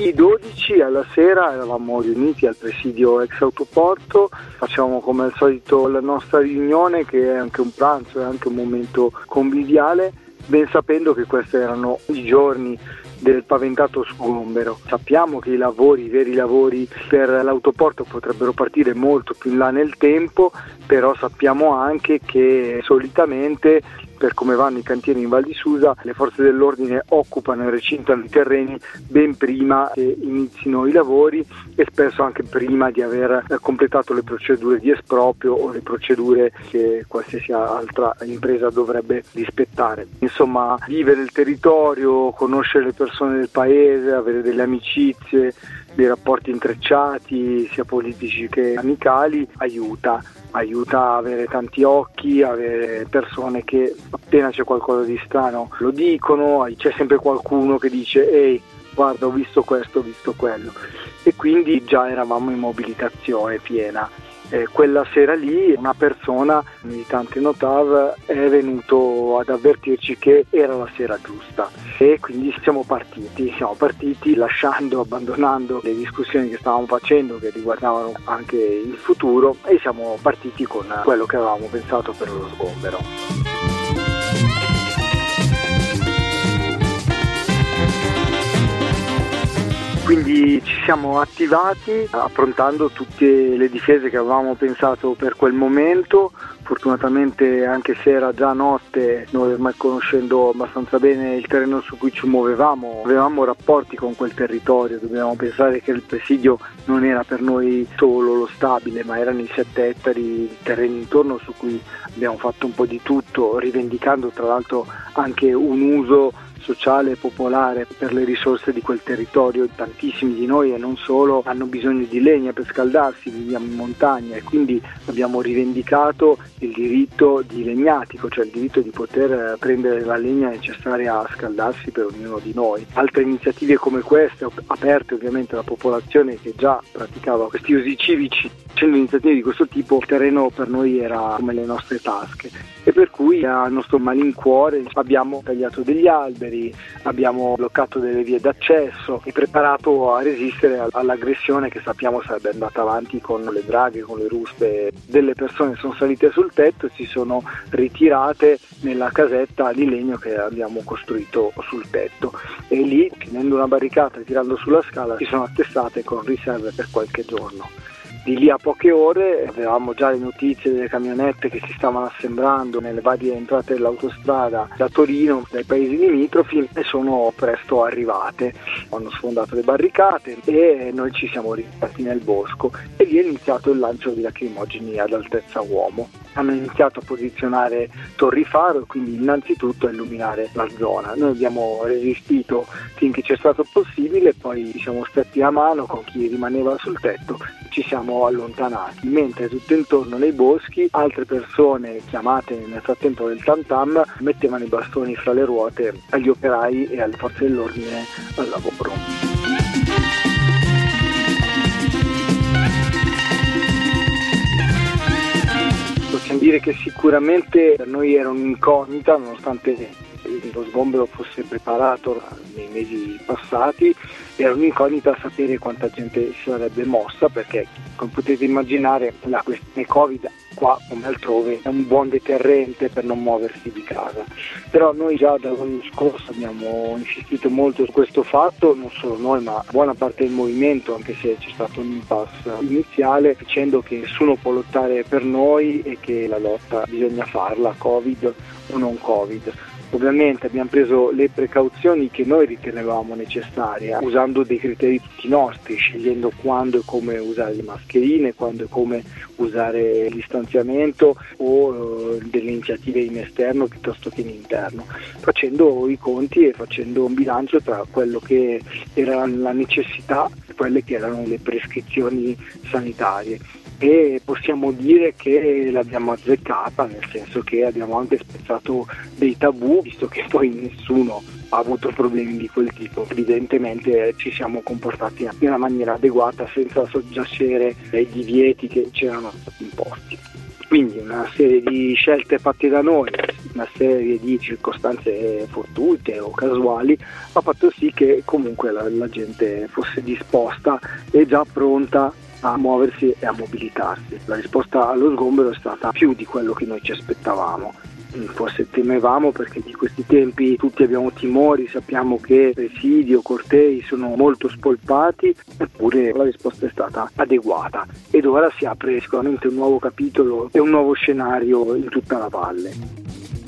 Venerdì 12 alla sera eravamo riuniti al presidio ex autoporto, facciamo come al solito la nostra riunione, che è anche un pranzo, è anche un momento conviviale, ben sapendo che questi erano i giorni del paventato sgombero. Sappiamo che i veri lavori per l'autoporto potrebbero partire molto più in là nel tempo, però sappiamo anche che solitamente, per come vanno i cantieri in Val di Susa, le forze dell'ordine occupano e recintano i terreni ben prima che inizino i lavori e spesso anche prima di aver completato le procedure di esproprio o le procedure che qualsiasi altra impresa dovrebbe rispettare. Insomma, vivere il territorio, conoscere le persone del paese, avere delle amicizie, dei rapporti intrecciati sia politici che amicali aiuta a avere tanti occhi, avere persone che appena c'è qualcosa di strano lo dicono, c'è sempre qualcuno che dice ehi, guarda, ho visto questo, ho visto quello, e quindi già eravamo in mobilitazione piena. Quella sera lì una persona, un militante Notav, è venuto ad avvertirci che era la sera giusta e quindi siamo partiti abbandonando le discussioni che stavamo facendo, che riguardavano anche il futuro, e siamo partiti con quello che avevamo pensato per lo sgombero. Quindi ci siamo attivati approntando tutte le difese che avevamo pensato per quel momento. Fortunatamente, anche se era già notte, noi ormai conoscendo abbastanza bene il terreno su cui ci muovevamo, avevamo rapporti con quel territorio. Dobbiamo pensare che il presidio non era per noi solo lo stabile, ma erano i 7 ettari di terreni intorno su cui abbiamo fatto un po' di tutto, rivendicando tra l'altro anche un uso sociale e popolare per le risorse di quel territorio. Tantissimi di noi, e non solo, hanno bisogno di legna per scaldarsi, viviamo in montagna, e quindi abbiamo rivendicato il diritto di legnatico, cioè il diritto di poter prendere la legna necessaria a scaldarsi per ognuno di noi. Altre iniziative come queste, aperte ovviamente alla popolazione che già praticava questi usi civici, facendo iniziative di questo tipo, il terreno per noi era come le nostre tasche, e per cui al nostro malincuore abbiamo tagliato degli alberi, abbiamo bloccato delle vie d'accesso e preparato a resistere all'aggressione che sappiamo sarebbe andata avanti con le draghe, con le ruspe. Delle persone sono salite sul tetto e si sono ritirate nella casetta di legno che abbiamo costruito sul tetto, e lì, tenendo una barricata e tirando sulla scala, si sono attestate con riserve per qualche giorno. Di lì a poche ore avevamo già le notizie delle camionette che si stavano assemblando nelle varie entrate dell'autostrada da Torino, dai paesi limitrofi, e sono presto arrivate. Hanno sfondato le barricate e noi ci siamo ritirati nel bosco, e lì è iniziato il lancio di lacrimogeni ad altezza uomo. Hanno iniziato a posizionare torri faro e quindi innanzitutto a illuminare la zona. Noi abbiamo resistito finché c'è stato possibile, poi ci siamo stretti la mano con chi rimaneva sul tetto, ci siamo allontanati, mentre tutto intorno nei boschi altre persone, chiamate nel frattempo del tam tam, mettevano i bastoni fra le ruote agli operai e alle forze dell'ordine al lavoro. Possiamo dire che sicuramente per noi era un'incognita, nonostante lo sgombero fosse preparato nei mesi passati, era un'incognita sapere quanta gente si sarebbe mossa, perché, come potete immaginare, la questione Covid qua come altrove è un buon deterrente per non muoversi di casa. Però noi già dall'anno scorso abbiamo insistito molto su questo fatto, non solo noi ma buona parte del movimento, anche se c'è stato un impasse iniziale, dicendo che nessuno può lottare per noi e che la lotta bisogna farla, Covid o non Covid. Ovviamente abbiamo preso le precauzioni che noi ritenevamo necessarie, usando dei criteri tutti nostri, scegliendo quando e come usare le mascherine, quando e come usare il distanziamento o delle iniziative in esterno piuttosto che in interno, facendo i conti e facendo un bilancio tra quello che era la necessità e quelle che erano le prescrizioni sanitarie. E possiamo dire che l'abbiamo azzeccata, nel senso che abbiamo anche spezzato dei tabù, visto che poi nessuno ha avuto problemi di quel tipo. Evidentemente ci siamo comportati in una maniera adeguata senza soggiacere ai divieti che c'erano stati imposti. Quindi una serie di scelte fatte da noi, una serie di circostanze fortuite o casuali ha fatto sì che comunque la gente fosse disposta e già pronta a muoversi e a mobilitarsi. La risposta allo sgombero è stata più di quello che noi ci aspettavamo. Forse temevamo, perché di questi tempi tutti abbiamo timori, sappiamo che presidi o cortei sono molto spolpati, eppure la risposta è stata adeguata ed ora si apre sicuramente un nuovo capitolo e un nuovo scenario in tutta la valle.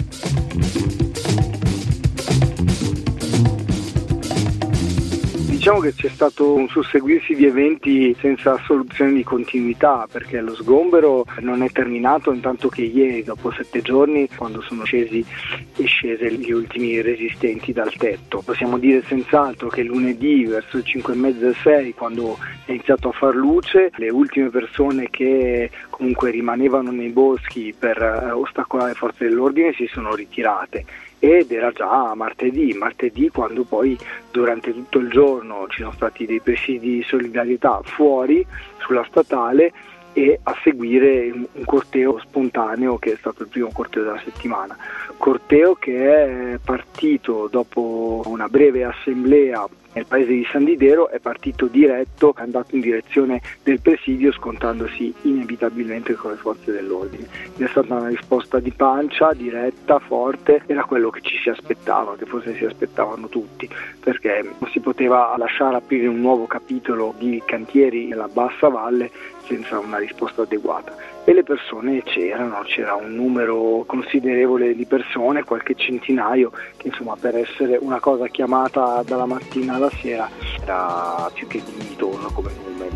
Diciamo che c'è stato un susseguirsi di eventi senza soluzione di continuità, perché lo sgombero non è terminato intanto che ieri, dopo 7 giorni, quando sono scese gli ultimi resistenti dal tetto. Possiamo dire senz'altro che lunedì verso le 5:30-6, quando è iniziato a far luce, le ultime persone che comunque rimanevano nei boschi per ostacolare le forze dell'ordine si sono ritirate. Ed era già martedì quando poi durante tutto il giorno ci sono stati dei presidi di solidarietà fuori sulla statale e a seguire un corteo spontaneo che è stato il primo corteo della settimana. Corteo che è partito dopo una breve assemblea nel paese di San Didero, è partito diretto, è andato in direzione del presidio scontandosi inevitabilmente con le forze dell'ordine. È stata una risposta di pancia, diretta, forte, era quello che ci si aspettava, che forse si aspettavano tutti, perché non si poteva lasciare aprire un nuovo capitolo di cantieri nella bassa valle senza una risposta adeguata. E le persone c'era un numero considerevole di persone, qualche centinaio, che insomma per essere una cosa chiamata dalla mattina alla sera era più che dignitoso come numeri.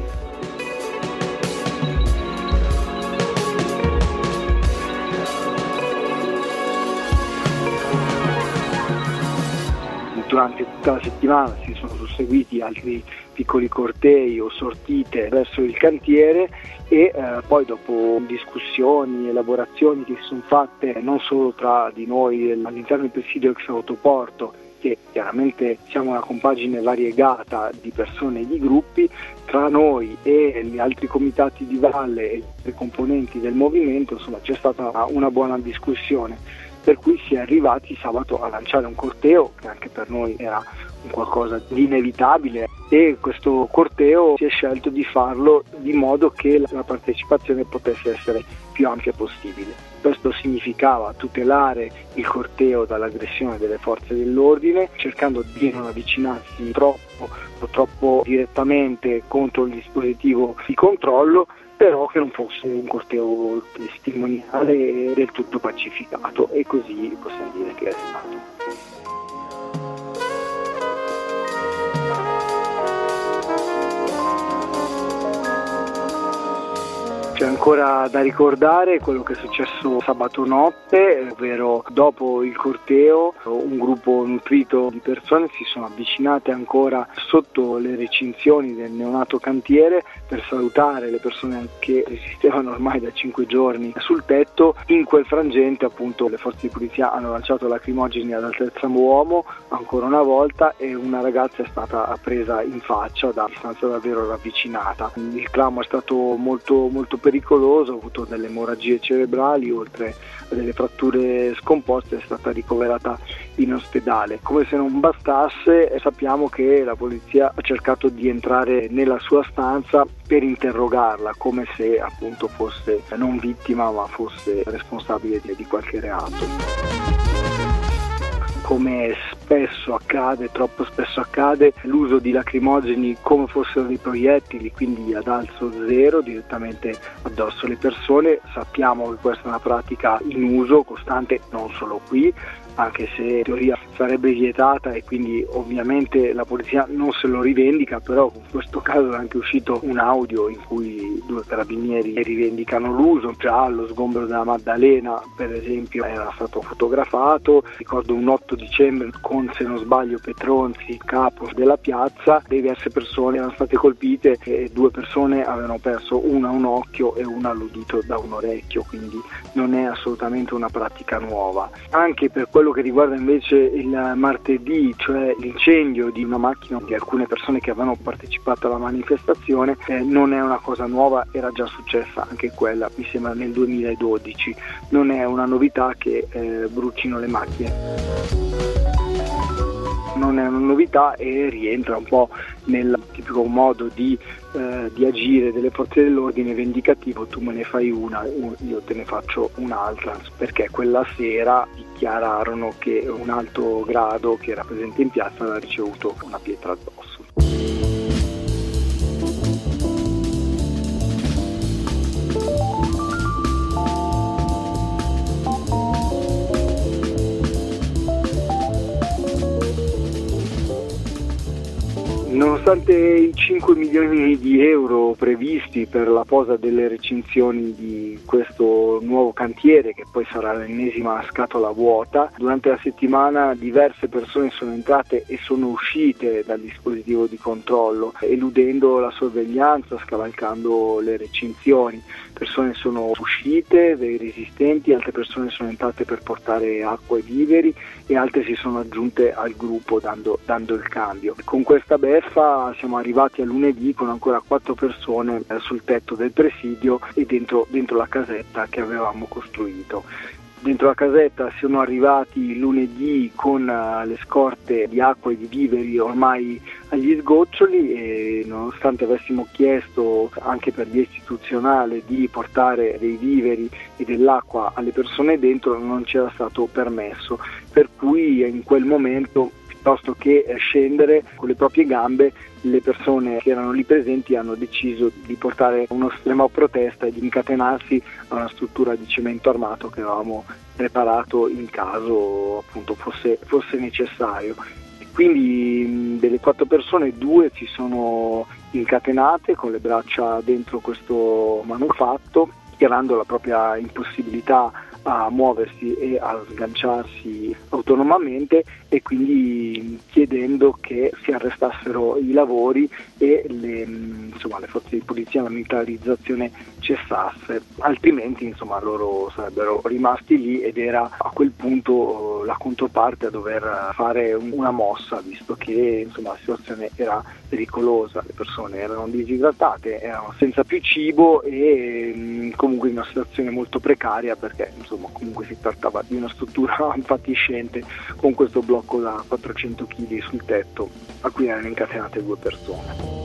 Durante tutta la settimana si sono susseguiti altri piccoli cortei o sortite verso il cantiere e poi dopo discussioni, elaborazioni che si sono fatte non solo tra di noi all'interno del presidio ex autoporto, che chiaramente siamo una compagine variegata di persone e di gruppi, tra noi e gli altri comitati di valle e i componenti del movimento, insomma c'è stata una buona discussione, per cui si è arrivati sabato a lanciare un corteo che anche per noi era un qualcosa di inevitabile, e questo corteo si è scelto di farlo di modo che la partecipazione potesse essere più ampia possibile. Questo significava tutelare il corteo dall'aggressione delle forze dell'ordine, cercando di non avvicinarsi troppo direttamente contro il dispositivo di controllo, però che non fosse un corteo testimoniale e del tutto pacificato, e così possiamo dire che è stato. C'è ancora da ricordare quello che è successo sabato notte, ovvero dopo il corteo un gruppo nutrito di persone si sono avvicinate ancora sotto le recinzioni del neonato cantiere per salutare le persone che resistevano ormai da 5 giorni sul tetto. In quel frangente appunto le forze di polizia hanno lanciato lacrimogeni ad altezza uomo ancora una volta, e una ragazza è stata presa in faccia da distanza davvero ravvicinata. Il trauma è stato molto pericoloso, ha avuto delle emorragie cerebrali, oltre a delle fratture scomposte, è stata ricoverata in ospedale. Come se non bastasse, sappiamo che la polizia ha cercato di entrare nella sua stanza per interrogarla, come se appunto fosse non vittima ma fosse responsabile di qualche reato. Come spesso accade, troppo spesso accade, l'uso di lacrimogeni come fossero dei proiettili, quindi ad alzo zero, direttamente addosso alle persone. Sappiamo che questa è una pratica in uso costante non solo qui, anche se in teoria sarebbe vietata e quindi ovviamente la polizia non se lo rivendica, però in questo caso è anche uscito un audio in cui 2 carabinieri rivendicano l'uso. Già allo sgombero della Maddalena, per esempio, era stato fotografato. Ricordo un 8 dicembre con, se non sbaglio, Petronzi, capo della piazza, diverse persone erano state colpite e 2 persone avevano perso, una un occhio e una l'udito da un orecchio, quindi non è assolutamente una pratica nuova. Anche per quello che riguarda invece il martedì, cioè l'incendio di una macchina di alcune persone che avevano partecipato alla manifestazione, non è una cosa nuova, era già successa anche quella, mi sembra nel 2012, non è una novità che brucino le macchine. Non è una novità e rientra un po' nel tipico modo di agire delle forze dell'ordine vendicativo: tu me ne fai una, io te ne faccio un'altra, perché quella sera dichiararono che un alto grado che era presente in piazza aveva ricevuto una pietra addosso. Nonostante i 5 milioni di euro previsti per la posa delle recinzioni di questo nuovo cantiere, che poi sarà l'ennesima scatola vuota, durante la settimana diverse persone sono entrate e sono uscite dal dispositivo di controllo, eludendo la sorveglianza, scavalcando le recinzioni. Persone sono uscite, dei resistenti, altre persone sono entrate per portare acqua e viveri e altre si sono aggiunte al gruppo dando il cambio. Con questa beffa siamo arrivati a lunedì con ancora 4 persone sul tetto del presidio e dentro la casetta che avevamo costruito. Dentro la casetta sono arrivati lunedì con le scorte di acqua e di viveri ormai agli sgoccioli, e nonostante avessimo chiesto anche per via istituzionale di portare dei viveri e dell'acqua alle persone dentro, non c'era stato permesso, per cui in quel momento, piuttosto che scendere con le proprie gambe, le persone che erano lì presenti hanno deciso di portare un'estrema protesta e di incatenarsi a una struttura di cemento armato che avevamo preparato in caso appunto fosse necessario. E quindi delle 4 persone 2 si sono incatenate con le braccia dentro questo manufatto, dichiarando la propria impossibilità a muoversi e a sganciarsi autonomamente, e quindi chiedendo che si arrestassero i lavori e le forze di polizia, la militarizzazione cessasse, altrimenti loro sarebbero rimasti lì ed era a quel punto la controparte a dover fare una mossa, visto che la situazione era pericolosa, le persone erano disidratate, erano senza più cibo e comunque in una situazione molto precaria, perché comunque si trattava di una struttura fatiscente con questo blocco da 400 kg sul tetto a cui erano incatenate 2 persone.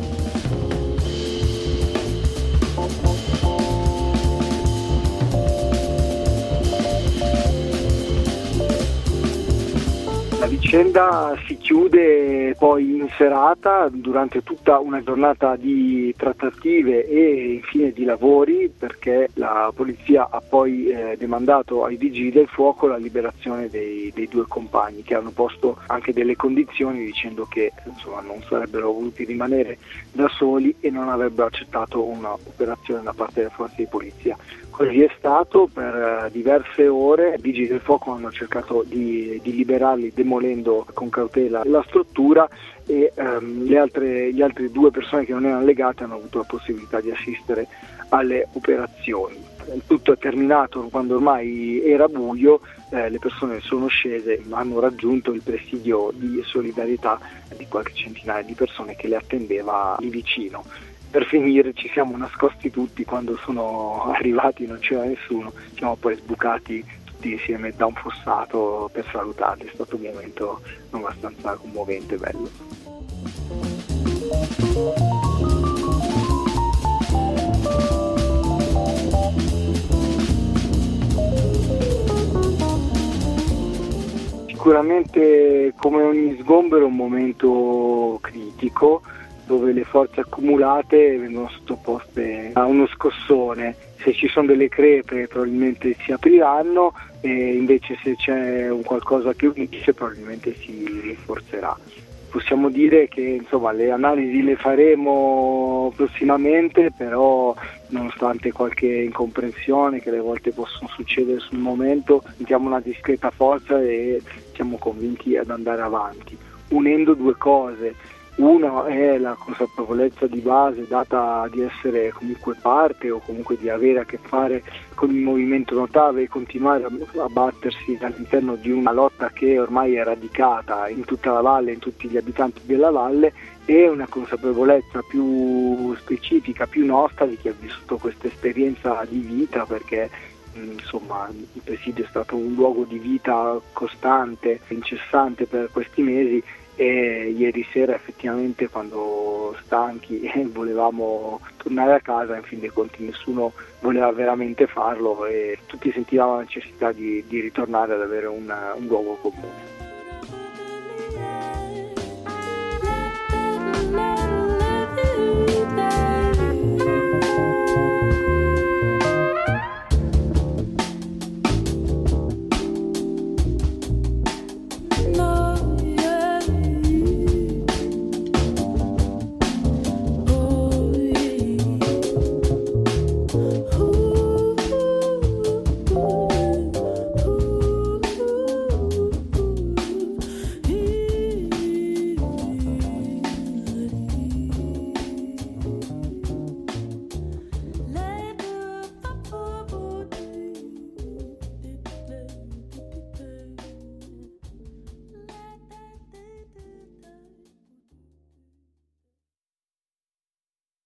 La vicenda si chiude poi in serata, durante tutta una giornata di trattative e infine di lavori, perché la polizia ha poi demandato ai vigili del fuoco la liberazione dei 2 compagni, che hanno posto anche delle condizioni dicendo che non sarebbero voluti rimanere da soli e non avrebbero accettato un'operazione da parte delle forze di polizia. Così è stato per diverse ore. I vigili del fuoco hanno cercato di liberarli demolendo con cautela la struttura e le altre 2 persone che non erano legate hanno avuto la possibilità di assistere alle operazioni. Il tutto è terminato quando ormai era buio, le persone sono scese, hanno raggiunto il presidio di solidarietà di qualche centinaia di persone che le attendeva lì vicino. Per finire ci siamo nascosti tutti quando sono arrivati, non c'era nessuno, siamo poi sbucati tutti insieme da un fossato per salutarli. È stato un momento abbastanza commovente e bello. Sicuramente, come ogni sgombero, è un momento critico, dove le forze accumulate vengono sottoposte a uno scossone. Se ci sono delle crepe probabilmente si apriranno, e invece se c'è un qualcosa che unisce probabilmente si rinforzerà. Possiamo dire che le analisi le faremo prossimamente, però nonostante qualche incomprensione che alle volte possono succedere sul momento, sentiamo una discreta forza e siamo convinti ad andare avanti, unendo 2 cose: Uno è la consapevolezza di base data di essere comunque parte o comunque di avere a che fare con il movimento Notave e continuare a battersi all'interno di una lotta che ormai è radicata in tutta la valle, in tutti gli abitanti della valle, e una consapevolezza più specifica, più nostra, di chi ha vissuto questa esperienza di vita, perché insomma il presidio è stato un luogo di vita costante, incessante per questi mesi, e ieri sera effettivamente, quando stanchi volevamo tornare a casa, in fin dei conti nessuno voleva veramente farlo e tutti sentivamo la necessità di ritornare ad avere un luogo comune.